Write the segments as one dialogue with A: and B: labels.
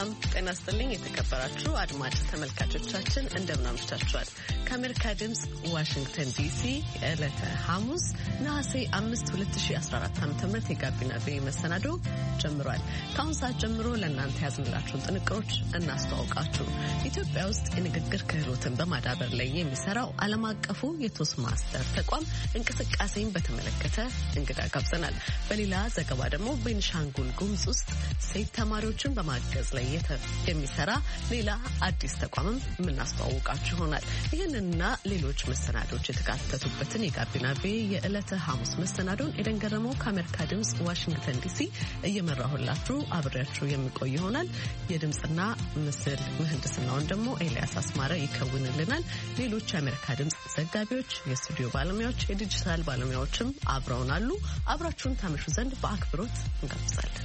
A: ሰላም ጤና ይስጥልኝ የተከበራችሁ አድማጭ ተመልካቾቻችን እንደምን አምሽታችኋል። ከአሜሪካ ድምጽ ዋሽንግተን ዲሲ ዕለተ ሐሙስ ነሐሴ 5 2014 ዓ.ም የጋቢና ቪኦኤ መሰናዶ ጀምሯል። ከአሁን ሰዓት ጀምሮ ለእናንተ ያዝንላችሁን ጥንቅሮች እናስተዋውቃችሁ። ኢትዮጵያ ውስጥ የንግግር ክህሎትን በማዳበር ላይ የሚሰራው ዓለም አቀፉ የቶስት ማስተር ተቋም እንቅስቃሴን በተመለከተ እንግዳ ጋብዘናል። በሌላ ዘገባ ደግሞ ቤኒሻንጉል ጉሙዝ ውስጥ ሴት ተማሪዎችን በማገዝ ላይ የሚሰራ ሌላ አዲስ ተቋምም የምናስተዋውቃችሁ ይሆናል። ይህንንና ሌሎች መሰናዶች የተካተቱበትን የጋቢና ቪኦኤ የዕለተ ሐሙስ መሰናዶን ኤደን ገረመው ከአሜሪካ ድምጽ ዋሽንግተን ዲሲ እየመራሁላችሁ አብሬያችሁ የሚቆይ ይሆናል። የድምጽና ምስል ምህንድስናውን ደግሞ ኤልያስ አስማረ ይከውንልናል። ሌሎች የአሜሪካ ድምጽ ዘጋቢዎች፣ የስቱዲዮ ባለሙያዎች፣ የዲጂታል ባለሙያዎችም አብረውናሉ። አብራችሁን ታመሹ ዘንድ በአክብሮት እንጋብዛለን።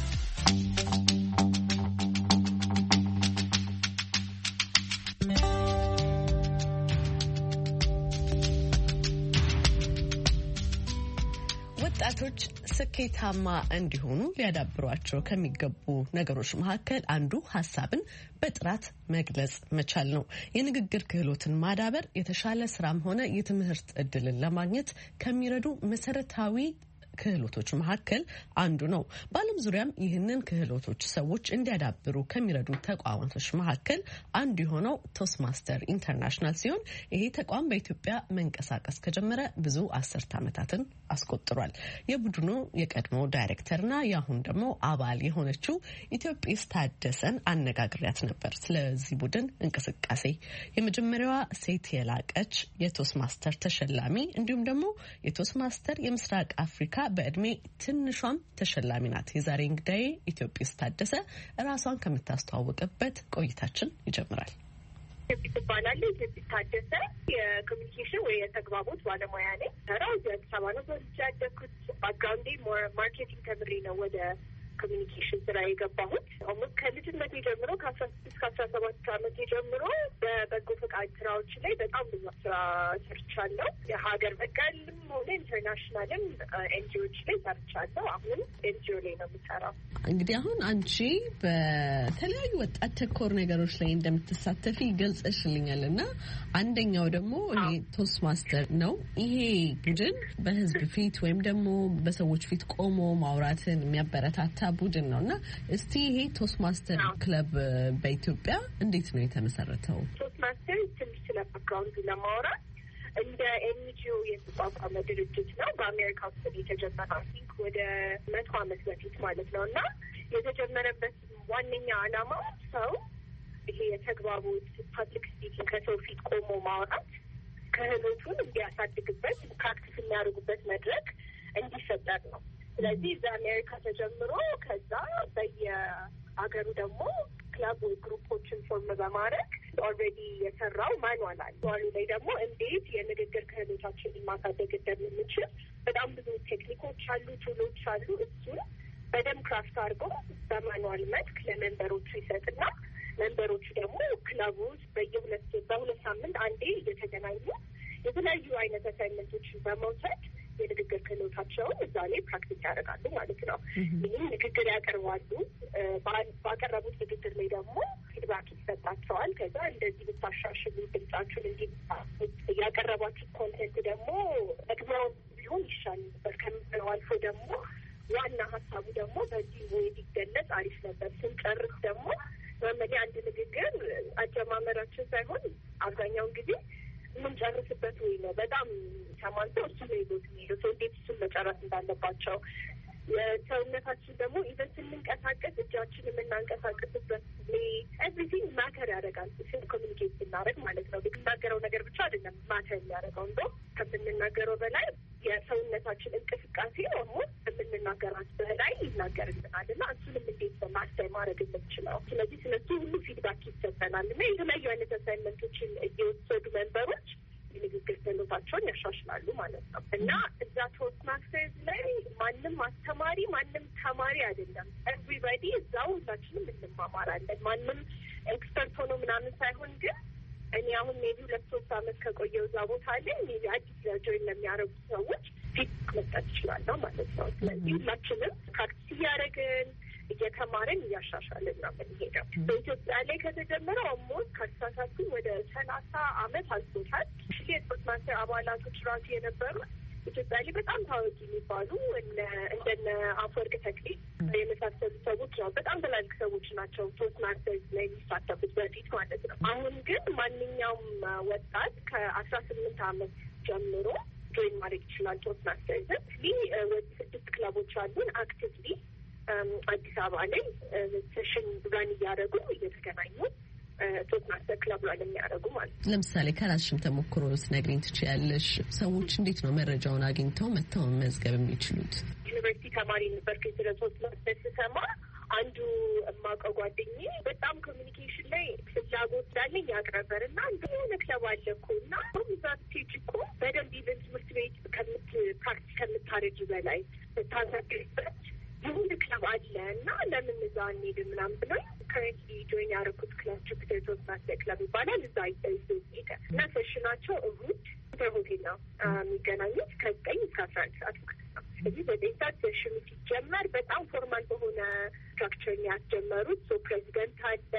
A: ወጣቶች ስኬታማ እንዲሆኑ ሊያዳብሯቸው ከሚገቡ ነገሮች መካከል አንዱ ሀሳብን በጥራት መግለጽ መቻል ነው። የንግግር ክህሎትን ማዳበር የተሻለ ስራም ሆነ የትምህርት እድልን ለማግኘት ከሚረዱ መሰረታዊ ክህሎቶች መካከል አንዱ ነው። በዓለም ዙሪያም ይህንን ክህሎቶች ሰዎች እንዲያዳብሩ ከሚረዱ ተቋማቶች መካከል አንዱ የሆነው ቶስት ማስተር ኢንተርናሽናል ሲሆን ይሄ ተቋም በኢትዮጵያ መንቀሳቀስ ከጀመረ ብዙ አስርት ዓመታትን አስቆጥሯል። የቡድኑ የቀድሞ ዳይሬክተርና የአሁን ደግሞ አባል የሆነችው ኢትዮጵስ ታደሰን አነጋግሪያት ነበር። ስለዚህ ቡድን እንቅስቃሴ የመጀመሪያዋ ሴት የላቀች የቶስት ማስተር ተሸላሚ እንዲሁም ደግሞ የቶስት ማስተር የምስራቅ አፍሪካ በእድሜ ትንሿም ተሸላሚ ናት። የዛሬ እንግዳዬ ኢትዮጵስ ታደሰ ራሷን ከምታስተዋወቅበት ቆይታችን ይጀምራል።
B: ኢትዮጵስ ትባላለች። ኢትዮጵስ ታደሰ የኮሚኒኬሽን ወይ የተግባቦት ባለሙያ ነኝ። ሰራው አዲስ አበባ ነው ተወልጄ ያደግኩት። ባክግራውንዴ ማርኬቲንግ ተምሬ ነው ወደ ኮሚኒኬሽን ስራ የገባሁት። አሁን ከልጅነቴ ጀምሮ ከ16 እስከ 17 ዓመቴ ጀምሮ በበጎ ፈቃድ ስራዎች ላይ በጣም ብዙ ስራ ሰርቻለሁ። የሀገር በቀልም ሆነ ኢንተርናሽናልም ኤንጂኦዎች ላይ ሰርቻለሁ። አሁን ኤንጂኦ ላይ ነው የምሰራው።
A: እንግዲህ አሁን አንቺ በተለያዩ ወጣት ተኮር ነገሮች ላይ እንደምትሳተፊ ገልጸሽልኛል እና አንደኛው ደግሞ ይሄ ቶስት ማስተር ነው። ይሄ ቡድን በህዝብ ፊት ወይም ደግሞ በሰዎች ፊት ቆሞ ማውራትን የሚያበረታታ ቡድን ነው እና እስቲ ይሄ ቶስት ማስተር ክለብ በኢትዮጵያ እንዴት ነው የተመሰረተው?
B: ቶስት ማስተር ትንሽ ስለ ባክግራውንዱ ለማውራት እንደ ኤንጂኦ የተቋቋመ ድርጅት ነው። በአሜሪካ ውስጥ የተጀመረ ቲንክ ወደ 100 ዓመት በፊት ማለት ነው እና የተጀመረበት ዋነኛ ዓላማ ሰው ይሄ የተግባቦት ፐብሊክ ስፒኪንግ ከሰው ፊት ቆሞ ማውራት ክህሎቱን እንዲያሳድግበት ፕራክቲስ የሚያደርጉበት መድረክ እንዲፈጠር ነው። ስለዚህ እዛ አሜሪካ ተጀምሮ ከዛ በየአገሩ ደግሞ ክለብ ወይ ግሩፖችን ፎርም በማድረግ ኦልሬዲ የሰራው ማንዋል አለ። ማንዋሉ ላይ ደግሞ እንዴት የንግግር ክህሎታችንን ማሳደግ እንደምንችል በጣም ብዙ ቴክኒኮች አሉ፣ ቱሎች አሉ። እሱን በደንብ ክራፍት አድርጎ በማንዋል መልክ ለመንበሮቹ ይሰጥና መንበሮቹ ደግሞ ክለቡ ውስጥ በሁለት ሳምንት አንዴ እየተገናኙ የተለያዩ አይነት አሳይመንቶችን በመውሰድ የንግግር ክህሎታቸውን እዛ ላይ ፕራክቲስ ያደርጋሉ ማለት ነው። ይህም ንግግር ያቀርባሉ። ባቀረቡት ንግግር ላይ ደግሞ ፊድባክ ይሰጣቸዋል። ከዛ እንደዚህ ብታሻሽሉ ድምጻችሁን እንዲህ ያቀረባችሁት ኮንቴንት ደግሞ መግቢያው ቢሆን ይሻል ነበር ከምለው አልፎ ደግሞ ዋና ሀሳቡ ደግሞ በዚህ ወይ ሊገለጽ አሪፍ ነበር። ስንጨርስ ደግሞ መመሪያ አንድ ንግግር አጀማመራችን ሳይሆን አብዛኛውን ጊዜ የምንጨርስበት ወይ ነው። በጣም ተማንተው እሱ ነው ይዞት የሚሄዱት እንዴት እሱን መጨረስ እንዳለባቸው። የሰውነታችን ደግሞ ኢቨን ስንንቀሳቀስ እጃችን የምናንቀሳቀስበት ኤቭሪቲንግ ማተር ያደርጋል። ስን ኮሚኒኬት ስናደርግ ማለት ነው። የምናገረው ነገር ብቻ አይደለም ማተር የሚያደርገው እንደው ከምንናገረው በላይ የሰውነታችን እንቅስቃሴ ደግሞ የምንናገራት በላይ ይናገርልናል እና እሱንም እንዴት በማስተር ማድረግ የምንችለው። ስለዚህ ስለሱ ሁሉ ፊድባክ ይሰጠናል እና የተለያዩ አይነት አሳይመንቶችን እየወሰዱ መንበሮች የንግግር ክህሎታቸውን ያሻሽላሉ ማለት ነው እና እዛ ቶስት ማስተርስ ላይ ማንም አስተማሪ ማንም ተማሪ አይደለም። ኤቭሪባዲ እዛው ሁላችንም እንማማራለን። ማንም ኤክስፐርት ሆኖ ምናምን ሳይሆን ግን እኔ አሁን ሜቢ 2-3 ዓመት ከቆየው እዛ ቦታ ላይ ሜቢ አዲስ ጆይን ለሚያደርጉ ሰዎች ፊት መስጠት ይችላለሁ ማለት ነው። ስለዚህ ሁላችንም ፕራክቲስ እያደረግን እየተማረን እያሻሻልን ነው የምንሄደው። በኢትዮጵያ ላይ ከተጀመረ ኦልሞስት ከ13 ወደ 30 ዓመት አልፎታል። የቶስትማስተር አባላቶች ራሱ የነበሩት ኢትዮጵያ ላይ በጣም ታዋቂ የሚባሉ እንደነ አፈወርቅ ተክሌ የመሳሰሉ ሰዎች ነው። በጣም ትላልቅ ሰዎች ናቸው ቶስትማስተርስ ላይ የሚሳተፉት በፊት ማለት ነው። አሁን ግን ማንኛውም ወጣት ከ18 ዓመት ጀምሮ ጆይን ማድረግ ይችላል ቶስትማስተርስን። ወደ 6 ክለቦች አሉን አክቲቭሊ አዲስ አበባ ላይ ሴሽን ራን እያደረጉ እየተገናኙ ቶስትማስተር ክለብ ላይ የሚያደርጉ ማለት ነው።
A: ለምሳሌ ከራስሽም ተሞክሮ ልትነግሪኝ ትችያለሽ? ሰዎች እንዴት ነው መረጃውን አግኝተው መጥተው መመዝገብ የሚችሉት?
B: ዩኒቨርሲቲ ተማሪ ነበርኩ። ስለ ቶስትማስተር ስሰማ አንዱ የማውቀው ጓደኛዬ በጣም ኮሚኒኬሽን ላይ ፍላጎት እንዳለኝ ያቅረበር እና የሆነ ክለብ አለ እኮ እና እዛ ስቴጅ እኮ በደንብ ኢቨን ትምህርት ቤት ፕራክቲስ ከምታረጊ በላይ ታሳግሪበት የሆነ ክለብ አለ እና ለምን እዛ እንሄድ ምናምን ብሎኝ ከረንትሊ ጆይን ያደረኩት ክለብ ጁፒተር ቶስትማስተር ክለብ ይባላል። እዛ ይዘ ሄደ እና ሴሽናቸው እሁድ በሆቴል ነው የሚገናኙት ከ9 እስከ 11 ሰዓት ማለት ነው። ስለዚህ በዚህ ሰዓት ሴሽኑ ሲጀመር በጣም ፎርማል በሆነ ስትራክቸር ያስጀመሩት። ሶ ፕሬዚደንት አለ፣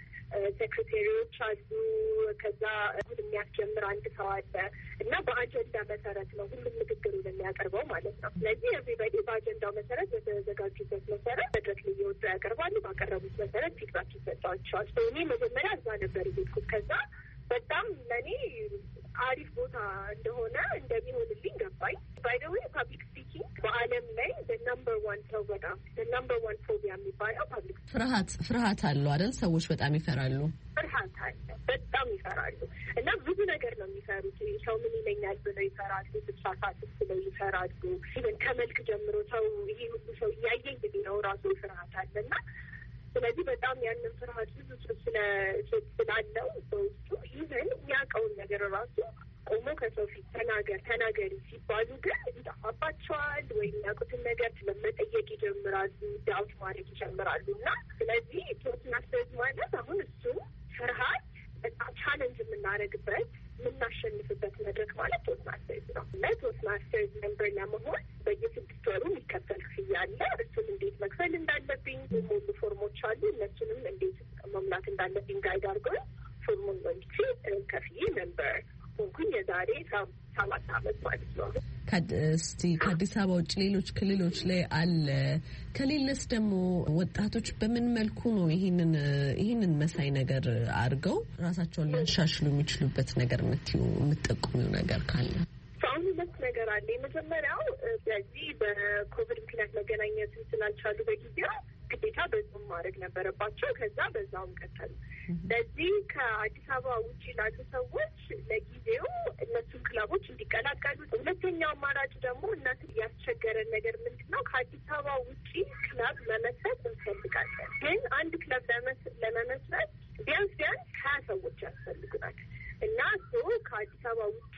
B: ሴክሬታሪዎች አሉ፣ ከዛ ሁሉ የሚያስጀምር አንድ ሰው አለ እና በአጀንዳ መሰረት ነው ሁሉም ንግግሩን የሚያቀርበው ማለት ነው። ስለዚህ ኤቭሪባዲ በአጀንዳው መሰረት በተዘጋጁበት መሰረት መድረክ ላይ እየወጡ ያቀርባሉ። ባቀረቡት መሰረት ፊድባክ ይሰጣቸዋል። እኔ መጀመሪያ እዛ ነበር የሄድኩት። ከዛ በጣም ለእኔ አሪፍ ቦታ እንደሆነ እንደሚሆንልኝ ገባኝ። ባይ ዘ ዌይ ፓብሊክ ስፒኪንግ በዓለም ላይ ነምበር 1 ሰው በጣም ነምበር 1 ፎቢያ የሚባለው ፓብሊክ
A: ፍርሃት አለው አይደል? ሰዎች በጣም ይፈራሉ።
B: ፍርሃት አለ፣ በጣም ይፈራሉ እና ብዙ ነገር ነው የሚፈሩት። ሰው ምን ይለኛል ብለው ይፈራሉ። ስሳሳት ብለው ይፈራሉ። ኢቨን ከመልክ ጀምሮ ሰው ይሄ ሁሉ ሰው እያየኝ ነው ራሱ ፍርሃት አለ እና ስለዚህ በጣም ያንን ፍርሃት ብዙ ስላለው በውስጡ ይህን የሚያውቀውን ነገር ራሱ ቆሞ ከሰው ፊት ተናገሪ ሲባሉ ግን ይጠፋባቸዋል ወይ የሚያውቁትን ነገር ስለመጠየቅ ይጀምራሉ፣ ዳውት ማድረግ ይጀምራሉ እና ስለዚህ ቶስትማስተርስ ማለት አሁን እሱ ፍርሃት በጣም ቻለንጅ የምናደርግበት የምናሸንፍበት መድረክ ማለት ቶስትማስተርስ ነው። እና ቶስትማስተርስ ሜምበር ለመሆን በየ6 ወሩ የሚከፈል ክፍያ አለ። እሱን እንዴት መክፈል እንዳለብኝ የሞሉ ፎርሞች አሉ። እነሱንም እንዴት መሙላት እንዳለብኝ ጋይድ አድርገው ፎርሙን ሞልቼ ከፍዬ ሜምበር ሆንኩኝ። የዛሬ 7 ዓመት ማለት ነው።
A: እስቲ ከአዲስ አበባ ውጭ ሌሎች ክልሎች ላይ አለ? ከሌለስ ደግሞ ወጣቶች በምን መልኩ ነው ይህንን መሳይ ነገር አድርገው ራሳቸውን ሊያሻሽሉ የሚችሉበት ነገር የምትጠቁሚው ነገር ካለ?
B: አሁን 2 ነገር አለ። የመጀመሪያው በዚህ በኮቪድ ምክንያት መገናኘት ስላልቻሉ በጊዜው ግዴታ በዙም ማድረግ ነበረባቸው። ከዛ በዛውም ቀጠሉ። ለዚህ ከአዲስ አበባ ውጭ ላሉ ሰዎች ለጊዜው እነሱን ክለቦች እንዲቀላቀሉ። ሁለተኛው አማራጭ ደግሞ እናት ያስቸገረን ነገር ምንድን ነው? ከአዲስ አበባ ውጭ ክለብ መመስረት እንፈልጋለን፣ ግን አንድ ክለብ ለመመስረት ቢያንስ 20 ሰዎች ያስፈልጉናል እና ከአዲስ አበባ ውጭ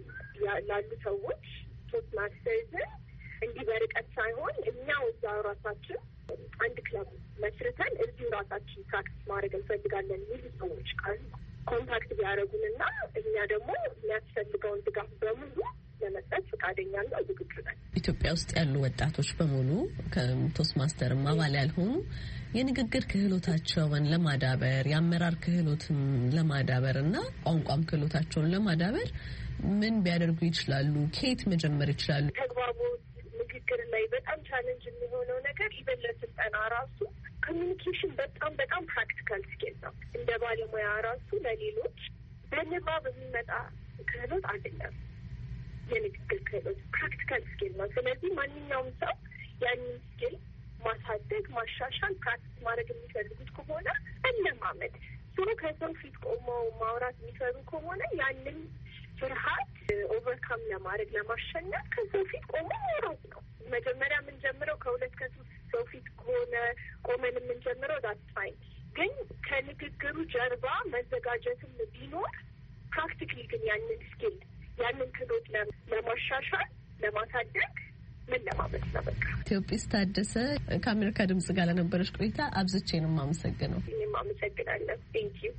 B: ላሉ ሰዎች ቶስትማስተርስን እንዲህ በርቀት ሳይሆን እኛው እዛ ራሳችን አንድ ክለብ መስርተን እዚሁ ራሳችን ፕራክቲስ ማድረግ እንፈልጋለን የሚሉ ሰዎች ካሉ ኮንታክት ቢያደርጉንና እኛ ደግሞ የሚያስፈልገውን ድጋፍ በሙሉ ለመስጠት ፈቃደኛና ዝግጁ ነን።
A: ኢትዮጵያ ውስጥ ያሉ ወጣቶች በሙሉ ከቶስትማስተርም አባል ያልሆኑ የንግግር ክህሎታቸውን ለማዳበር የአመራር ክህሎትን ለማዳበር እና ቋንቋም ክህሎታቸውን ለማዳበር ምን ቢያደርጉ ይችላሉ? ከየት መጀመር ይችላሉ?
B: ተግባቦት ንግግር ላይ በጣም ቻሌንጅ የሚሆነው ነገር ኢቨን ለስልጠና ራሱ ኮሚኒኬሽን በጣም ፕራክቲካል ስኪል ነው። እንደ ባለሙያ ራሱ ለሌሎች በንባብ የሚመጣ ክህሎት አይደለም። የንግግር ክህሎት ፕራክቲካል ስኪል ነው። ስለዚህ ማንኛውም ሰው ያንን ስኪል ማሳደግ፣ ማሻሻል፣ ፕራክቲስ ማድረግ የሚፈልጉት ከሆነ መለማመድ ከሰው ፊት ቆመው ማውራት የሚፈሩ ከሆነ ያንን ፍርሃት ኦቨርካም ለማድረግ ለማሸነፍ ከሰው ፊት ቆሞ ማውራት ነው። መጀመሪያ የምንጀምረው ከ2-3 ሰው ፊት ከሆነ ቆመን የምንጀምረው ዳትስ ፋይን። ግን ከንግግሩ ጀርባ መዘጋጀትም ቢኖር ፕራክቲካሊ ግን ያንን ስኪል ያንን ክህሎት ለማሻሻል ለማሳደግ ምን ለማመት ነው። በቃ
A: ኢትዮጵስ ታደሰ ከአሜሪካ ድምጽ ጋር ለነበረች ቆይታ አብዝቼ ነው የማመሰግነው።
B: እኔም አመሰግናለሁ። ቴንክ ዩ።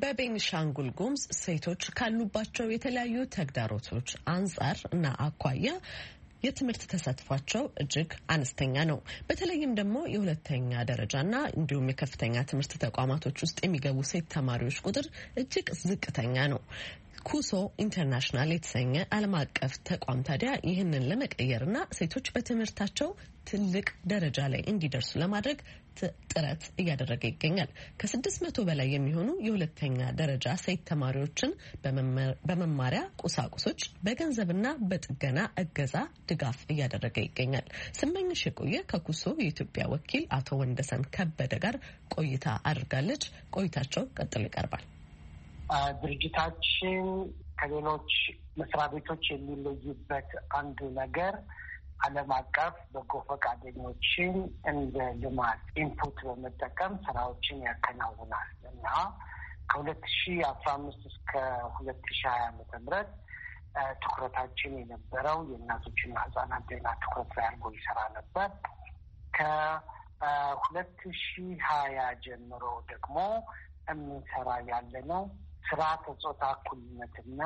A: በቤኒሻንጉል ጉሙዝ ሴቶች ካሉባቸው የተለያዩ ተግዳሮቶች አንጻር እና አኳያ የትምህርት ተሳትፏቸው እጅግ አነስተኛ ነው። በተለይም ደግሞ የሁለተኛ ደረጃና እንዲሁም የከፍተኛ ትምህርት ተቋማቶች ውስጥ የሚገቡ ሴት ተማሪዎች ቁጥር እጅግ ዝቅተኛ ነው። ኩሶ ኢንተርናሽናል የተሰኘ ዓለም አቀፍ ተቋም ታዲያ ይህንን ለመቀየርና ሴቶች በትምህርታቸው ትልቅ ደረጃ ላይ እንዲደርሱ ለማድረግ ጥረት እያደረገ ይገኛል። ከ600 በላይ የሚሆኑ የሁለተኛ ደረጃ ሴት ተማሪዎችን በመማሪያ ቁሳቁሶች፣ በገንዘብና በጥገና እገዛ ድጋፍ እያደረገ ይገኛል። ስመኝሽ የቆየ ከኩሶ የኢትዮጵያ ወኪል አቶ ወንደሰን ከበደ ጋር ቆይታ አድርጋለች። ቆይታቸው ቀጥሎ ይቀርባል።
C: ድርጅታችን ከሌሎች መስሪያ ቤቶች የሚለይበት አንዱ ነገር ዓለም አቀፍ በጎ ፈቃደኞችን እንደ ልማት ኢንፑት በመጠቀም ስራዎችን ያከናውናል እና ከ2015 እስከ 2020 ዓ.ም ትኩረታችን የነበረው የእናቶችና ህጻናት ጤና ትኩረት ላይ አድርጎ ይሰራ ነበር። ከ2020 ጀምሮ ደግሞ የምንሰራ ያለ ነው ስርዓተ ጾታ እኩልነትና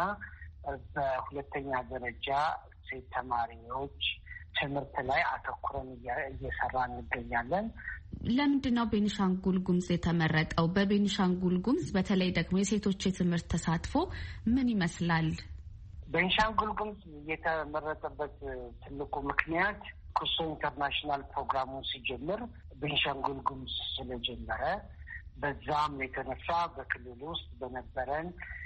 C: በሁለተኛ ደረጃ ሴት ተማሪዎች ትምህርት ላይ አተኩረን እየሰራ እንገኛለን።
D: ለምንድን ነው ቤኒሻንጉል ጉሙዝ የተመረጠው? በቤኒሻንጉል ጉሙዝ በተለይ ደግሞ የሴቶች የትምህርት ተሳትፎ ምን ይመስላል?
C: ቤኒሻንጉል ጉሙዝ የተመረጠበት ትልቁ ምክንያት ኩሶ ኢንተርናሽናል ፕሮግራሙን ሲጀምር ቤኒሻንጉል ጉሙዝ ስለጀመረ በዛም የተነሳ በክልል ውስጥ በነበረን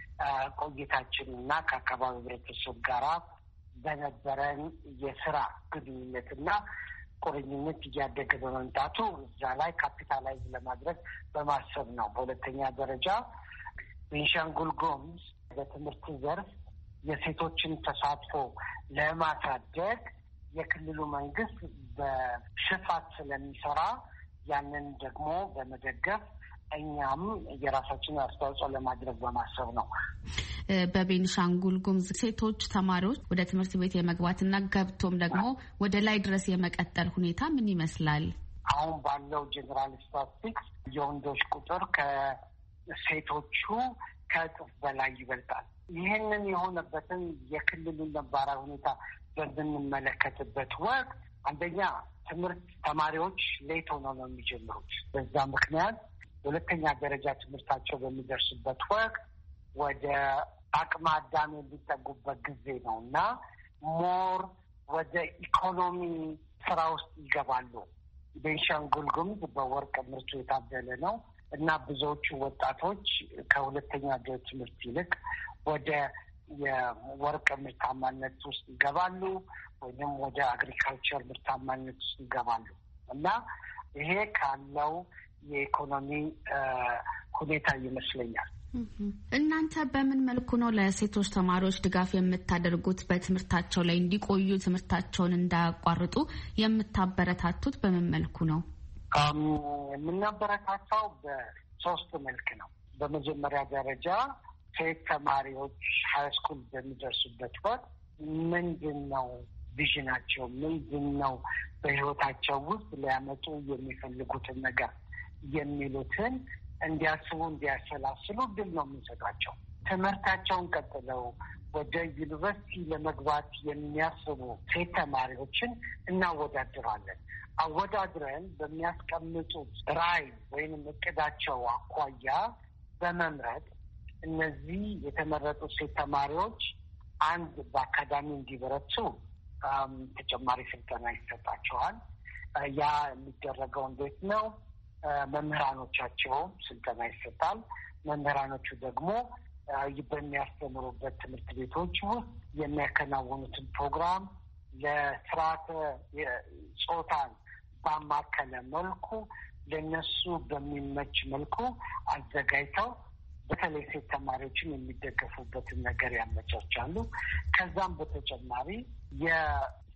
C: ቆይታችንና ከአካባቢ ህብረተሰብ ጋራ በነበረን የስራ ግንኙነትና ቁርኝነት እያደገ በመምጣቱ እዛ ላይ ካፒታላይዝ ለማድረግ በማሰብ ነው። በሁለተኛ ደረጃ ቤኒሻንጉል ጉሙዝ በትምህርት ዘርፍ የሴቶችን ተሳትፎ ለማሳደግ የክልሉ መንግስት በስፋት ስለሚሰራ ያንን ደግሞ በመደገፍ እኛም የራሳችንን አስተዋጽኦ ለማድረግ በማሰብ ነው።
D: በቤኒሻንጉል ጉሙዝ ሴቶች ተማሪዎች ወደ ትምህርት ቤት የመግባትና ገብቶም ደግሞ ወደ ላይ ድረስ የመቀጠል ሁኔታ ምን ይመስላል?
C: አሁን ባለው ጀነራል ስታቲስቲክስ የወንዶች ቁጥር ከሴቶቹ ከእጥፍ በላይ ይበልጣል። ይህንን የሆነበትን የክልሉን ነባራዊ ሁኔታ በምንመለከትበት ወቅት አንደኛ ትምህርት ተማሪዎች ሌት ሆነው ነው የሚጀምሩት። በዛ ምክንያት ሁለተኛ ደረጃ ትምህርታቸው በሚደርሱበት ወቅት ወደ አቅመ አዳም የሚጠጉበት ጊዜ ነው እና ሞር ወደ ኢኮኖሚ ስራ ውስጥ ይገባሉ። ቤኒሻንጉል ጉሙዝ በወርቅ ምርቱ የታደለ ነው እና ብዙዎቹ ወጣቶች ከሁለተኛ ደረጃ ትምህርት ይልቅ ወደ የወርቅ ምርታማነት ውስጥ ይገባሉ ወይም ወደ አግሪካልቸር ምርታማነት ውስጥ ይገባሉ እና ይሄ ካለው የኢኮኖሚ ሁኔታ ይመስለኛል።
D: እናንተ በምን መልኩ ነው ለሴቶች ተማሪዎች ድጋፍ የምታደርጉት? በትምህርታቸው ላይ እንዲቆዩ ትምህርታቸውን እንዳያቋርጡ የምታበረታቱት በምን መልኩ ነው?
C: የምናበረታታው በሶስት መልክ ነው። በመጀመሪያ ደረጃ ሴት ተማሪዎች ሃይስኩል በሚደርሱበት ወቅት ምንድን ነው ቪዥናቸው፣ ምንድን ነው በህይወታቸው ውስጥ ሊያመጡ የሚፈልጉትን ነገር የሚሉትን እንዲያስቡ እንዲያሰላስሉ ድል ነው የምንሰጣቸው። ትምህርታቸውን ቀጥለው ወደ ዩኒቨርሲቲ ለመግባት የሚያስቡ ሴት ተማሪዎችን እናወዳድራለን። አወዳድረን በሚያስቀምጡት ራዕይ ወይም እቅዳቸው አኳያ በመምረጥ እነዚህ የተመረጡት ሴት ተማሪዎች አንድ በአካዳሚ እንዲበረቱ ተጨማሪ ስልጠና ይሰጣቸዋል። ያ የሚደረገው እንዴት ነው? መምህራኖቻቸው ስልጠና ይሰጣል። መምህራኖቹ ደግሞ በሚያስተምሩበት ትምህርት ቤቶች ውስጥ የሚያከናውኑትን ፕሮግራም ለስርዓተ ጾታን ባማከለ መልኩ ለነሱ በሚመች መልኩ አዘጋጅተው በተለይ ሴት ተማሪዎችን የሚደገፉበትን ነገር ያመቻቻሉ። ከዛም በተጨማሪ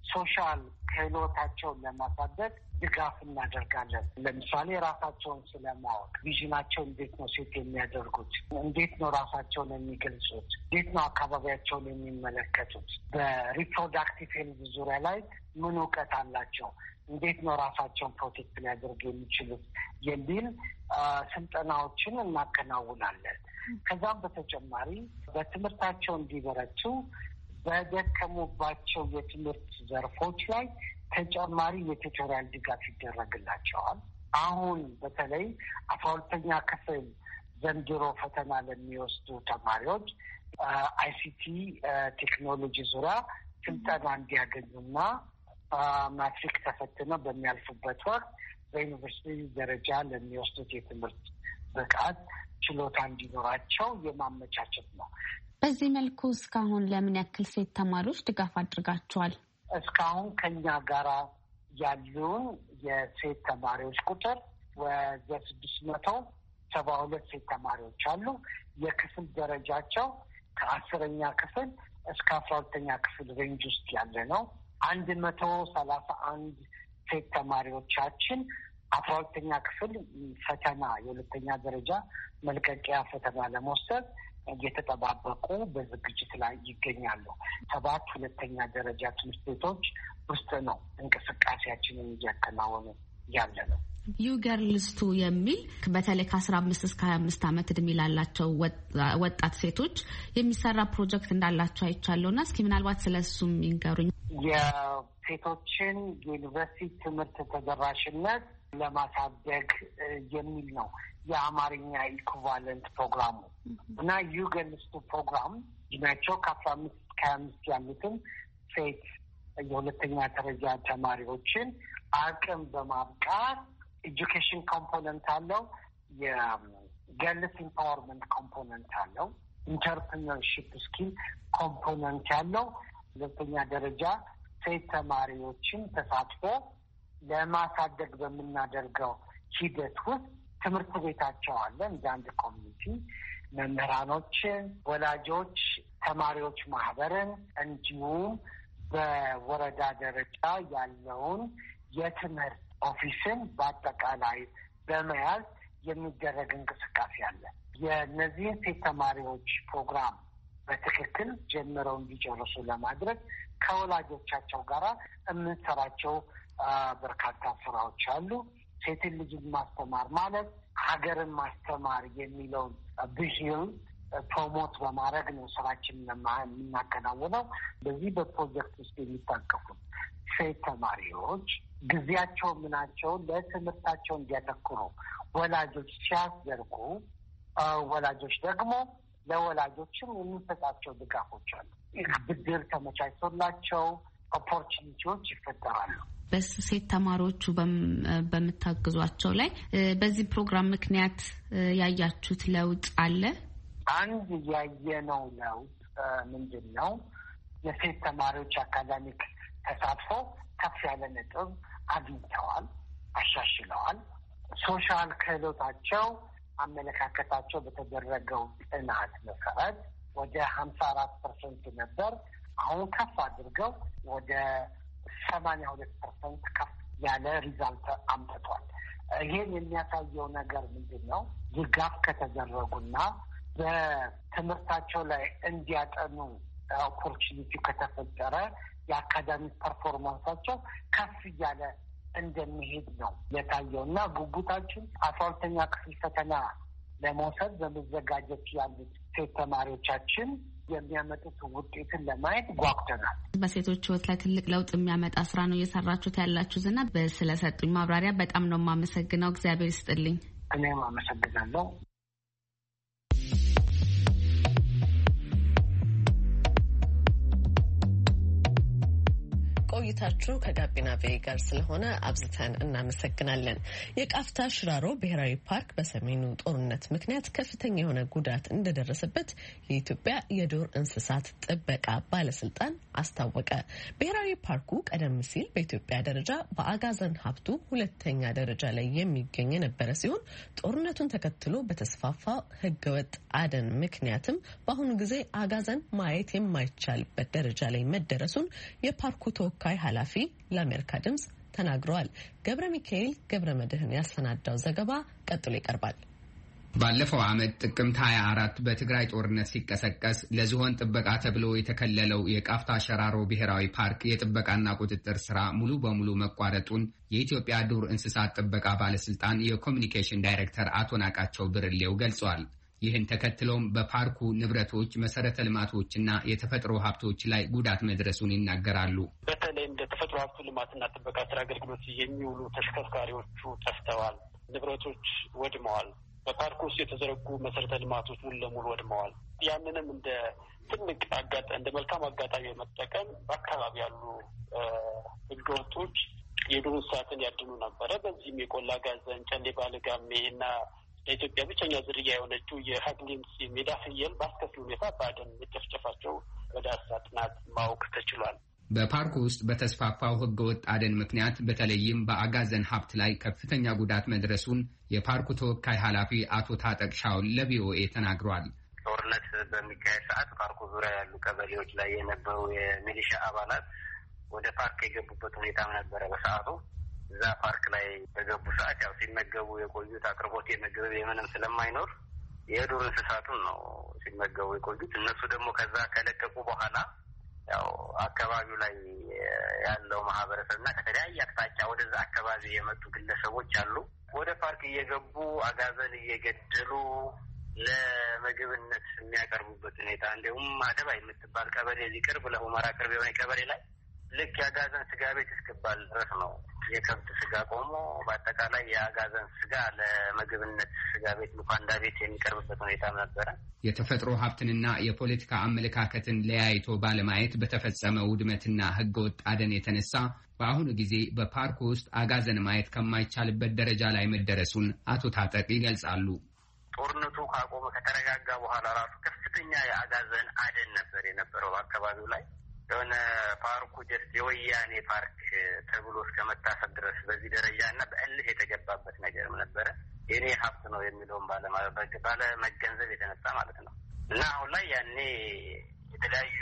C: ሶሻል ክህሎታቸውን ለማሳደግ ድጋፍ እናደርጋለን። ለምሳሌ ራሳቸውን ስለማወቅ ቪዥናቸው እንዴት ነው ሴት የሚያደርጉት፣ እንዴት ነው ራሳቸውን የሚገልጹት፣ እንዴት ነው አካባቢያቸውን የሚመለከቱት፣ በሪፕሮዳክቲቭ ሄልዝ ዙሪያ ላይ ምን እውቀት አላቸው፣ እንዴት ነው ራሳቸውን ፕሮቴክት ሊያደርጉ የሚችሉት የሚል ስልጠናዎችን እናከናውናለን። ከዛም በተጨማሪ በትምህርታቸው እንዲበረቱ በደከሙባቸው የትምህርት ዘርፎች ላይ ተጨማሪ የቱቶሪያል ድጋፍ ይደረግላቸዋል። አሁን በተለይ 12ኛ ክፍል ዘንድሮ ፈተና ለሚወስዱ ተማሪዎች አይሲቲ ቴክኖሎጂ ዙሪያ ስልጠና እንዲያገኙና ማትሪክ ተፈትነው በሚያልፉበት ወቅት በዩኒቨርሲቲ ደረጃ ለሚወስዱት የትምህርት ብቃት ችሎታ እንዲኖራቸው የማመቻቸት ነው።
D: በዚህ መልኩ እስካሁን ለምን ያክል ሴት ተማሪዎች ድጋፍ አድርጋቸዋል?
C: እስካሁን ከኛ ጋራ ያሉን የሴት ተማሪዎች ቁጥር ወደ 672 ሴት ተማሪዎች አሉ። የክፍል ደረጃቸው ከ10ኛ ክፍል እስከ 12ኛ ክፍል ሬንጅ ውስጥ ያለ ነው። 131 ሴት ተማሪዎቻችን 12ኛ ክፍል ፈተና የሁለተኛ ደረጃ መልቀቂያ ፈተና ለመውሰድ እየተጠባበቁ በዝግጅት ላይ ይገኛሉ። 7 ሁለተኛ ደረጃ ትምህርት ቤቶች ውስጥ ነው እንቅስቃሴያችንን እያከናወኑ ያለ ነው።
D: ዩገርልስቱ የሚል በተለይ ከ15 እስከ 25 ዓመት እድሜ ላላቸው ወጣት ሴቶች የሚሰራ ፕሮጀክት እንዳላቸው አይቻለሁና እስኪ ምናልባት ስለሱም ይንገሩኝ።
C: የሴቶችን የዩኒቨርሲቲ ትምህርት ተደራሽነት ለማሳደግ የሚል ነው የአማርኛ ኢኩቫለንት ፕሮግራሙ እና ዩገርልስቱ ፕሮግራም እድሜያቸው ከ15 እስከ 25 ያሉትን ሴት የሁለተኛ ደረጃ ተማሪዎችን አቅም በማብቃት ኤጁኬሽን ኮምፖነንት አለው፣ የገርልስ ኢምፓወርመንት ኮምፖነንት አለው፣ ኢንተርፕረነርሺፕ ስኪል ኮምፖነንት ያለው ሁለተኛ ደረጃ ሴት ተማሪዎችን ተሳትፎ ለማሳደግ በምናደርገው ሂደት ውስጥ ትምህርት ቤታቸው አለ እንደ አንድ ኮሚኒቲ፣ መምህራኖችን፣ ወላጆች፣ ተማሪዎች ማህበርን እንዲሁም በወረዳ ደረጃ ያለውን የትምህርት ኦፊስን በአጠቃላይ በመያዝ የሚደረግ እንቅስቃሴ አለ። የእነዚህን ሴት ተማሪዎች ፕሮግራም በትክክል ጀምረው እንዲጨርሱ ለማድረግ ከወላጆቻቸው ጋር የምንሰራቸው በርካታ ስራዎች አሉ። ሴትን ልጅን ማስተማር ማለት ሀገርን ማስተማር የሚለውን ብሂል ፕሮሞት በማድረግ ነው ስራችንን የምናከናውነው። በዚህ በፕሮጀክት ውስጥ የሚታቀፉ ሴት ተማሪዎች ጊዜያቸው ምናቸውን ለትምህርታቸው እንዲያተኩሩ ወላጆች ሲያስደርጉ፣ ወላጆች ደግሞ ለወላጆችም የምንሰጣቸው ድጋፎች አሉ። ብድር ተመቻችቶላቸው ኦፖርቹኒቲዎች ይፈጠራሉ።
D: በሴት ተማሪዎቹ በምታግዟቸው ላይ በዚህ ፕሮግራም ምክንያት ያያችሁት ለውጥ አለ?
C: አንድ ያየነው ለውጥ ምንድን ነው? የሴት ተማሪዎች አካዳሚክ ተሳትፎ ከፍ ያለ ነጥብ አግኝተዋል፣ አሻሽለዋል። ሶሻል ክህሎታቸው፣ አመለካከታቸው በተደረገው ጥናት መሰረት ወደ 54% ነበር። አሁን ከፍ አድርገው ወደ 82% ከፍ ያለ ሪዛልት አምጥቷል። ይህን የሚያሳየው ነገር ምንድን ነው? ድጋፍ ከተደረጉና በትምህርታቸው ላይ እንዲያጠኑ ኦፖርቹኒቲ ከተፈጠረ የአካዳሚክ ፐርፎርማንሳቸው ከፍ እያለ እንደሚሄድ ነው የታየው እና ጉጉታችን 12ኛ ክፍል ፈተና ለመውሰድ በመዘጋጀት ያሉት ሴት ተማሪዎቻችን የሚያመጡት ውጤትን ለማየት ጓጉተናል።
D: በሴቶች ሕይወት ላይ ትልቅ ለውጥ የሚያመጣ ስራ ነው እየሰራችሁት ያላችሁት እና ስለሰጡኝ ማብራሪያ በጣም ነው የማመሰግነው። እግዚአብሔር ይስጥልኝ።
C: እኔም አመሰግናለሁ።
A: ቆይታችሁ ከጋቢና ቬ ጋር ስለሆነ አብዝተን እናመሰግናለን። የቃፍታ ሽራሮ ብሔራዊ ፓርክ በሰሜኑ ጦርነት ምክንያት ከፍተኛ የሆነ ጉዳት እንደደረሰበት የኢትዮጵያ የዱር እንስሳት ጥበቃ ባለስልጣን አስታወቀ። ብሔራዊ ፓርኩ ቀደም ሲል በኢትዮጵያ ደረጃ በአጋዘን ሀብቱ ሁለተኛ ደረጃ ላይ የሚገኝ የነበረ ሲሆን ጦርነቱን ተከትሎ በተስፋፋ ህገወጥ አደን ምክንያትም በአሁኑ ጊዜ አጋዘን ማየት የማይቻልበት ደረጃ ላይ መደረሱን የፓርኩ ተወካይ ተወካይ ኃላፊ ለአሜሪካ ድምጽ ተናግረዋል። ገብረ ሚካኤል ገብረ መድህን ያሰናዳው ዘገባ ቀጥሎ ይቀርባል።
E: ባለፈው ዓመት ጥቅምት 24 በትግራይ ጦርነት ሲቀሰቀስ ለዝሆን ጥበቃ ተብሎ የተከለለው የቃፍታ ሸራሮ ብሔራዊ ፓርክ የጥበቃና ቁጥጥር ስራ ሙሉ በሙሉ መቋረጡን የኢትዮጵያ ዱር እንስሳት ጥበቃ ባለስልጣን የኮሚኒኬሽን ዳይሬክተር አቶ ናቃቸው ብርሌው ገልጿል። ይህን ተከትሎም በፓርኩ ንብረቶች፣ መሰረተ ልማቶችና የተፈጥሮ ሀብቶች ላይ ጉዳት መድረሱን ይናገራሉ።
F: በተለይም ለተፈጥሮ ሀብቱ ልማትና ጥበቃ ስራ አገልግሎት የሚውሉ ተሽከርካሪዎቹ ጠፍተዋል፣ ንብረቶች ወድመዋል። በፓርክ ውስጥ የተዘረጉ መሰረተ ልማቶች ሙሉ ለሙሉ ወድመዋል። ያንንም እንደ ትልቅ እንደ መልካም አጋጣሚ መጠቀም በአካባቢ ያሉ ህገወጦች የዱር እንስሳትን ያድኑ ነበረ። በዚህም የቆላ ጋዘን፣ ጨሌ ባለጋሜ እና ለኢትዮጵያ ብቸኛ ዝርያ የሆነችው የሀግሊምስ የሜዳ ፍየል በአስከፊ ሁኔታ በአደን መጨፍጨፋቸው በዳሰሳ ጥናት ማወቅ ተችሏል።
E: በፓርኩ ውስጥ በተስፋፋው ህገወጥ አደን ምክንያት በተለይም በአጋዘን ሀብት ላይ ከፍተኛ ጉዳት መድረሱን የፓርኩ ተወካይ ኃላፊ አቶ ታጠቅ ሻውል ለቪኦኤ ተናግሯል።
G: ጦርነት በሚካሄድ ሰዓት ፓርኩ ዙሪያ ያሉ ቀበሌዎች ላይ የነበሩ የሚሊሻ አባላት ወደ ፓርክ የገቡበት ሁኔታም ነበረ። በሰዓቱ እዛ ፓርክ ላይ በገቡ ሰዓት ያው ሲመገቡ የቆዩት አቅርቦት የምግብ የምንም ስለማይኖር የዱር እንስሳቱን ነው ሲመገቡ የቆዩት። እነሱ ደግሞ ከዛ ከለቀቁ በኋላ ያው አካባቢው ላይ ያለው ማህበረሰብና ከተለያየ አቅጣጫ ወደዛ አካባቢ የመጡ ግለሰቦች አሉ። ወደ ፓርክ እየገቡ አጋዘን እየገደሉ ለምግብነት የሚያቀርቡበት ሁኔታ እንዲሁም አደባ የምትባል ቀበሌ እዚህ ቅርብ ለሁመራ ቅርብ የሆነ ቀበሌ ላይ ልክ የአጋዘን ስጋ ቤት እስክባል ድረስ ነው የከብት ስጋ ቆሞ በአጠቃላይ የአጋዘን ስጋ ለምግብነት ስጋ ቤት ሉካንዳ ቤት የሚቀርብበት ሁኔታ ነበረ።
E: የተፈጥሮ ሀብትንና የፖለቲካ አመለካከትን ለያይቶ ባለማየት በተፈጸመ ውድመትና ህገወጥ አደን የተነሳ በአሁኑ ጊዜ በፓርኩ ውስጥ አጋዘን ማየት ከማይቻልበት ደረጃ ላይ መደረሱን አቶ ታጠቅ ይገልጻሉ።
G: ጦርነቱ ካቆመ ከተረጋጋ በኋላ ራሱ ከፍተኛ የአጋዘን አደን ነበር የነበረው በአካባቢው ላይ የሆነ ፓርኩ ጀስት የወያኔ ፓርክ ተብሎ እስከ መታሰብ ድረስ በዚህ ደረጃ እና በእልህ የተገባበት ነገርም ነበረ። የኔ ሀብት ነው የሚለውን ባለመገንዘብ የተነሳ ማለት ነው። እና አሁን ላይ ያኔ የተለያየ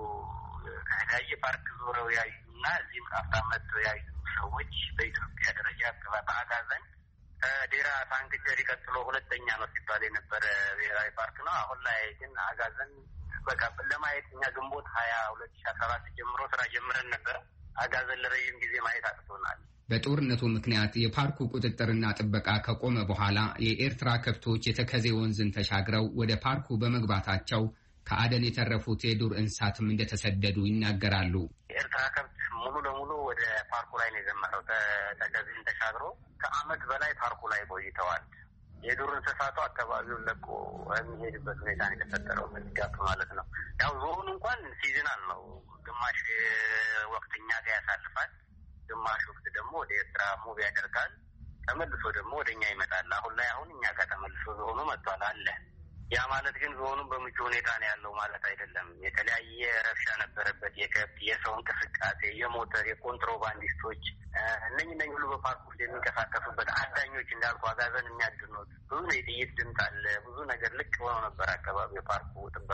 G: ፓርክ ዞረው ያዩ እና እዚህም አፍታመት ያዩ ሰዎች በኢትዮጵያ ደረጃ በአጋዘን ዴራ ሳንክቸሪ ቀጥሎ ሁለተኛ ነው ሲባል የነበረ ብሔራዊ ፓርክ ነው። አሁን ላይ ግን አጋዘን በቃ ለማየት እኛ ግንቦት 2017 ጀምሮ ስራ ጀምረን ነበር። አጋዘን ለረጅም ጊዜ ማየት አጥቶናል።
E: በጦርነቱ ምክንያት የፓርኩ ቁጥጥርና ጥበቃ ከቆመ በኋላ የኤርትራ ከብቶች የተከዜ ወንዝን ተሻግረው ወደ ፓርኩ በመግባታቸው ከአደን የተረፉት የዱር እንስሳትም እንደተሰደዱ ይናገራሉ።
G: የኤርትራ ከብት ሙሉ ለሙሉ ወደ ፓርኩ ላይ ነው የዘመረው። ተከዜን ተሻግሮ ከዓመት በላይ ፓርኩ ላይ ቆይተዋል። የዱር እንስሳቱ አካባቢውን ለቆ የሚሄድበት ሁኔታ ነው የተፈጠረው። በጋፕ ማለት ነው። ያው ዞኑ እንኳን ሲዝናል ነው። ግማሽ ወቅት እኛ ጋር ያሳልፋል፣ ግማሽ ወቅት ደግሞ ወደ ኤርትራ ሙቭ ያደርጋል። ተመልሶ ደግሞ ወደኛ ይመጣል። አሁን እኛ ጋር ተመልሶ ዞኑ መጥቷል አለ። ያ ማለት ግን ዞኑን በምቹ ሁኔታ ነው ያለው ማለት አይደለም። የተለያየ ረብሻ ነበረበት። የከብት የሰው እንቅስቃሴ፣ የሞተር፣ የኮንትሮባንዲስቶች እነኝ ሁሉ በፓርክ ውስጥ የሚንቀሳቀሱበት አዳኞች እንዳልኩ አጋዘን የሚያድኑት ብዙ የጥይት ድምፅ አለ። ብዙ ነገር ልቅ ሆኖ ነበር አካባቢ የፓርኩ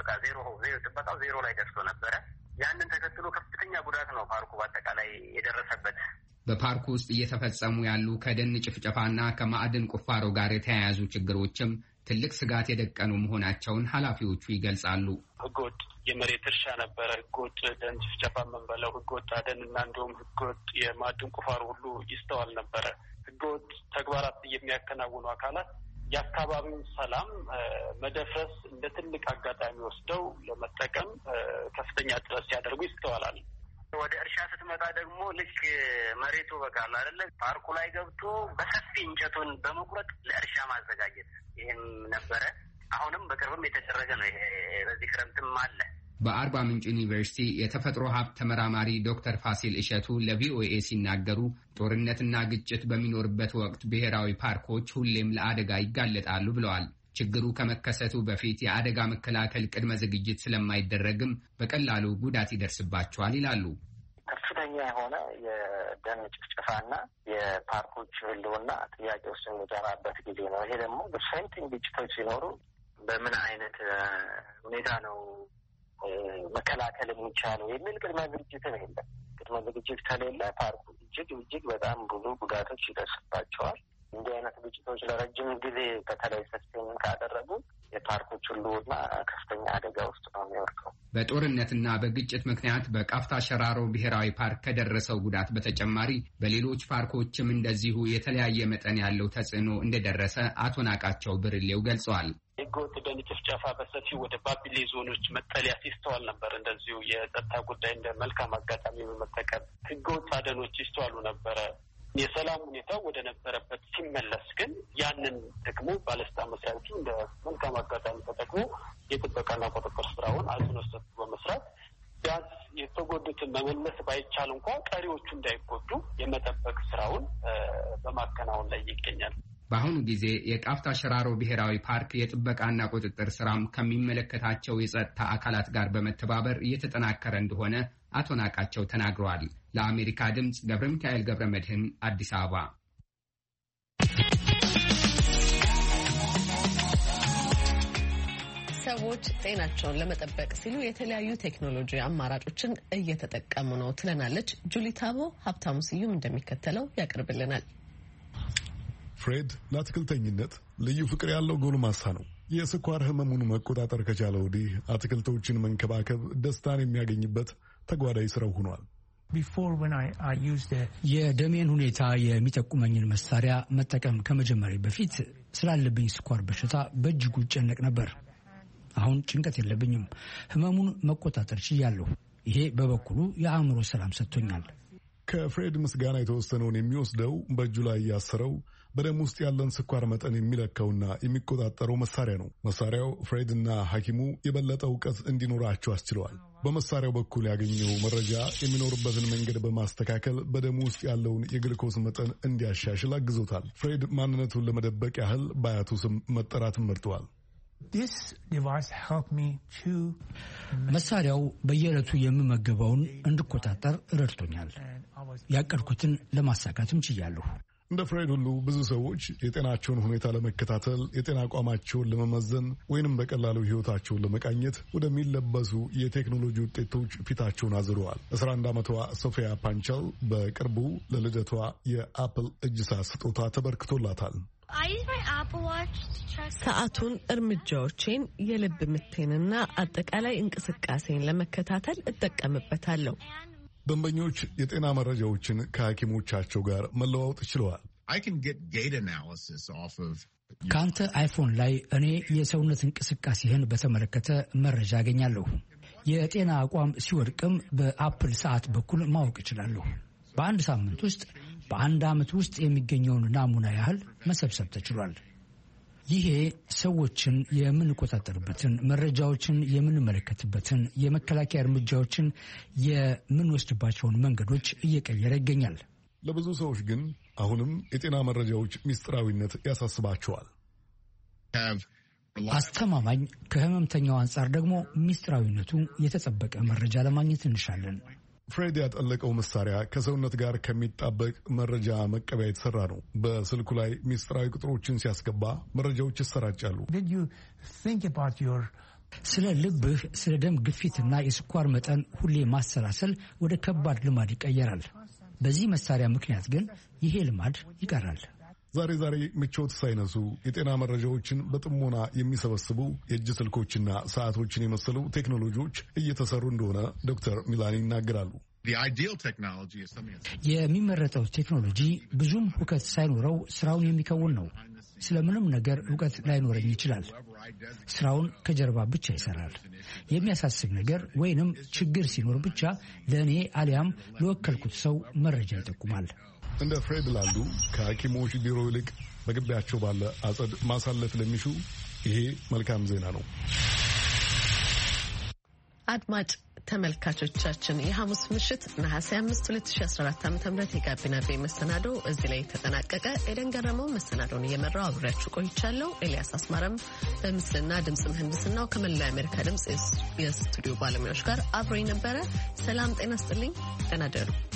G: ጥበቃው ዜሮ ላይ ደርሶ ነበረ። ያንን ተከትሎ ከፍተኛ ጉዳት ነው ፓርኩ በአጠቃላይ የደረሰበት።
E: በፓርኩ ውስጥ እየተፈጸሙ ያሉ ከደን ጭፍጨፋና ከማዕድን ቁፋሮ ጋር የተያያዙ ችግሮችም ትልቅ ስጋት የደቀኑ መሆናቸውን ኃላፊዎቹ ይገልጻሉ።
F: ህገወጥ የመሬት እርሻ ነበረ፣ ህገወጥ ደን ጭፍጨፋ መንበለው፣ ህገወጥ አደን እና እንዲሁም ህገወጥ የማዕድን ቁፋሮ ሁሉ ይስተዋል ነበረ። ህገወጥ ተግባራት የሚያከናውኑ አካላት የአካባቢውን ሰላም መደፍረስ እንደ ትልቅ አጋጣሚ ወስደው ለመጠቀም ከፍተኛ ጥረት ሲያደርጉ ይስተዋላል።
G: ወደ እርሻ ስትመጣ ደግሞ ልክ መሬቱ በቃል አይደለ ፓርኩ ላይ ገብቶ በሰፊ እንጨቱን በመቁረጥ ለእርሻ ማዘጋጀት ይህም ነበረ። አሁንም በቅርብም የተደረገ ነው። ይሄ በዚህ ክረምትም አለ።
E: በአርባ ምንጭ ዩኒቨርሲቲ የተፈጥሮ ሀብት ተመራማሪ ዶክተር ፋሲል እሸቱ ለቪኦኤ ሲናገሩ ጦርነትና ግጭት በሚኖርበት ወቅት ብሔራዊ ፓርኮች ሁሌም ለአደጋ ይጋለጣሉ ብለዋል። ችግሩ ከመከሰቱ በፊት የአደጋ መከላከል ቅድመ ዝግጅት ስለማይደረግም በቀላሉ ጉዳት ይደርስባቸዋል ይላሉ።
H: ከፍተኛ የሆነ የደን ጭፍጨፋና የፓርኮች ህልውና ጥያቄ ውስጥ የሚገባበት ጊዜ ነው። ይሄ ደግሞ በሳይንቲንግ ግጭቶች ሲኖሩ በምን አይነት ሁኔታ ነው መከላከል የሚቻለው የሚል ቅድመ ዝግጅትም የለም። ቅድመ ዝግጅት ከሌለ ፓርኩ እጅግ በጣም ብዙ ጉዳቶች ይደርስባቸዋል። እንዲህ አይነት ግጭቶች ለረጅም ጊዜ በተለይ ሰስቴን ካደረጉ የፓርኮች ሁሉና ከፍተኛ አደጋ ውስጥ ነው የሚወርቀው።
E: በጦርነትና በግጭት ምክንያት በቃፍታ ሸራሮ ብሔራዊ ፓርክ ከደረሰው ጉዳት በተጨማሪ በሌሎች ፓርኮችም እንደዚሁ የተለያየ መጠን ያለው ተጽዕኖ እንደደረሰ አቶ ናቃቸው ብርሌው ገልጸዋል።
F: ህገወጥ ደን ጭፍጨፋ በሰፊው ወደ ባቢሌ ዞኖች መጠለያ ሲስተዋል ነበር። እንደዚሁ የጸጥታ ጉዳይ እንደ መልካም አጋጣሚ በመጠቀም ህገወጥ አደኖች ይስተዋሉ ነበረ። የሰላም ሁኔታ ወደ ነበረበት ሲመለስ ግን ያንን ደግሞ ባለስልጣን መስሪያ ቤቱ እንደ መልካም አጋጣሚ ተጠቅሞ የጥበቃና ቁጥጥር ስራውን አጽንኦት ሰጥቶ በመስራት ቢያንስ የተጎዱትን መመለስ ባይቻል እንኳ ቀሪዎቹ እንዳይጎዱ የመጠበቅ ስራውን በማከናወን ላይ ይገኛል።
E: በአሁኑ ጊዜ የቃፍታ ሸራሮ ብሔራዊ ፓርክ የጥበቃና ቁጥጥር ስራም ከሚመለከታቸው የጸጥታ አካላት ጋር በመተባበር እየተጠናከረ እንደሆነ አቶ ናቃቸው ተናግረዋል። ለአሜሪካ ድምፅ ገብረ ሚካኤል ገብረ መድህን አዲስ አበባ።
A: ሰዎች ጤናቸውን ለመጠበቅ ሲሉ የተለያዩ ቴክኖሎጂ አማራጮችን እየተጠቀሙ ነው ትለናለች ጁሊ ታቦ። ሀብታሙ ስዩም እንደሚከተለው ያቀርብልናል።
I: ፍሬድ ለአትክልተኝነት ልዩ ፍቅር ያለው ጎልማሳ ነው። የስኳር ህመሙን መቆጣጠር ከቻለ ወዲህ አትክልቶችን መንከባከብ ደስታን የሚያገኝበት ተጓዳኝ ስራው ሆኗል።
J: የደሜን ሁኔታ የሚጠቁመኝን መሳሪያ መጠቀም ከመጀመሪያ በፊት ስላለብኝ ስኳር በሽታ በእጅጉ ጨነቅ ነበር። አሁን ጭንቀት የለብኝም። ህመሙን መቆጣጠር ችያለሁ። ይሄ በበኩሉ የአእምሮ ሰላም ሰጥቶኛል።
I: ከፍሬድ ምስጋና የተወሰነውን የሚወስደው በእጁ ላይ ያሰረው በደም ውስጥ ያለን ስኳር መጠን የሚለካውና የሚቆጣጠረው መሳሪያ ነው። መሳሪያው ፍሬድና ሐኪሙ የበለጠ እውቀት እንዲኖራቸው አስችለዋል። በመሳሪያው በኩል ያገኘው መረጃ የሚኖርበትን መንገድ በማስተካከል በደም ውስጥ ያለውን የግልኮስ መጠን እንዲያሻሽል አግዞታል። ፍሬድ ማንነቱን ለመደበቅ ያህል በአያቱ ስም መጠራትን መርጠዋል።
J: መሳሪያው በየዕለቱ የምመገበውን እንድቆጣጠር ረድቶኛል። ያቀድኩትን ለማሳካትም ችያለሁ።
I: እንደ ፍሬድ ሁሉ ብዙ ሰዎች የጤናቸውን ሁኔታ ለመከታተል፣ የጤና አቋማቸውን ለመመዘን ወይንም በቀላሉ ሕይወታቸውን ለመቃኘት ወደሚለበሱ የቴክኖሎጂ ውጤቶች ፊታቸውን አዝረዋል። 11 ዓመቷ ሶፊያ ፓንቸል በቅርቡ ለልደቷ የአፕል እጅ ሰዓት ስጦታ ተበርክቶላታል።
A: ሰዓቱን እርምጃዎቼን፣ የልብ ምቴንና አጠቃላይ እንቅስቃሴን ለመከታተል እጠቀምበታለሁ።
I: ደንበኞች የጤና መረጃዎችን ከሐኪሞቻቸው ጋር መለዋወጥ ችለዋል።
J: ከአንተ አይፎን ላይ እኔ የሰውነት እንቅስቃሴህን በተመለከተ መረጃ አገኛለሁ። የጤና አቋም ሲወድቅም በአፕል ሰዓት በኩል ማወቅ እችላለሁ። በአንድ ሳምንት ውስጥ በአንድ ዓመት ውስጥ የሚገኘውን ናሙና ያህል መሰብሰብ ተችሏል። ይሄ ሰዎችን የምንቆጣጠርበትን፣ መረጃዎችን የምንመለከትበትን፣ የመከላከያ እርምጃዎችን የምንወስድባቸውን መንገዶች እየቀየረ ይገኛል።
I: ለብዙ ሰዎች ግን አሁንም የጤና መረጃዎች ምስጢራዊነት ያሳስባቸዋል።
J: አስተማማኝ፣ ከህመምተኛው አንጻር ደግሞ ምስጢራዊነቱ የተጠበቀ መረጃ ለማግኘት እንሻለን።
I: ፍሬድ ያጠለቀው መሳሪያ ከሰውነት ጋር ከሚጣበቅ መረጃ መቀበያ የተሰራ ነው። በስልኩ ላይ ሚስጥራዊ ቁጥሮችን ሲያስገባ መረጃዎች ይሰራጫሉ።
J: ስለ ልብህ፣ ስለ ደም ግፊትና የስኳር መጠን ሁሌ ማሰላሰል ወደ ከባድ ልማድ ይቀየራል። በዚህ መሳሪያ ምክንያት ግን ይሄ ልማድ ይቀራል።
I: ዛሬ ምቾት ሳይነሱ የጤና መረጃዎችን በጥሞና የሚሰበስቡ የእጅ ስልኮችና ሰዓቶችን የመሰሉ ቴክኖሎጂዎች እየተሰሩ እንደሆነ ዶክተር ሚላኒ ይናገራሉ።
J: የሚመረጠው ቴክኖሎጂ ብዙም ሁከት ሳይኖረው ስራውን የሚከውን ነው። ስለምንም ነገር እውቀት ላይኖረኝ ይችላል። ስራውን ከጀርባ ብቻ ይሰራል። የሚያሳስብ ነገር ወይንም ችግር ሲኖር ብቻ ለእኔ አሊያም ለወከልኩት ሰው መረጃ ይጠቁማል።
I: እንደ ፍሬድ ላሉ ከሐኪሞች ቢሮ ይልቅ በግቢያቸው ባለ አጸድ ማሳለፍ ለሚሹ ይሄ መልካም ዜና ነው።
A: አድማጭ ተመልካቾቻችን የሐሙስ ምሽት ነሐሴ 5 2014 ዓ.ም የጋቢና ቤ መሰናዶ እዚህ ላይ ተጠናቀቀ። ኤደን ገረመው መሰናዶውን እየመራው አብሬያችሁ ቆይቻለሁ። ኤልያስ አስማረም በምስልና ድምጽ ምህንድስናው ከመላው የአሜሪካ ድምጽ የስቱዲዮ ባለሙያዎች ጋር አብሮኝ ነበረ። ሰላም ጤና ስጥልኝ። ደህና ደሩ።